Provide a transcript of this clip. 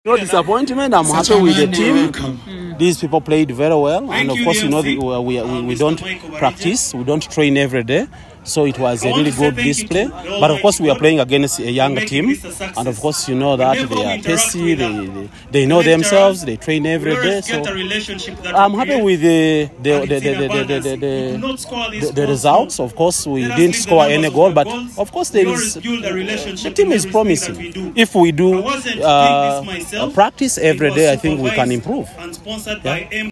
No disappointment. I'm happy with the team. These people played very well, and of course, we don't practice, we don't train every day, so it was a really good display. But of course, we are playing against a young team, and of course, you know that they are tasty, they know themselves, they train every day. So I'm happy with the results. Of course, we didn't score any goal, but of course, the team is promising. If we do practice every day, I think we can improve. Yeah.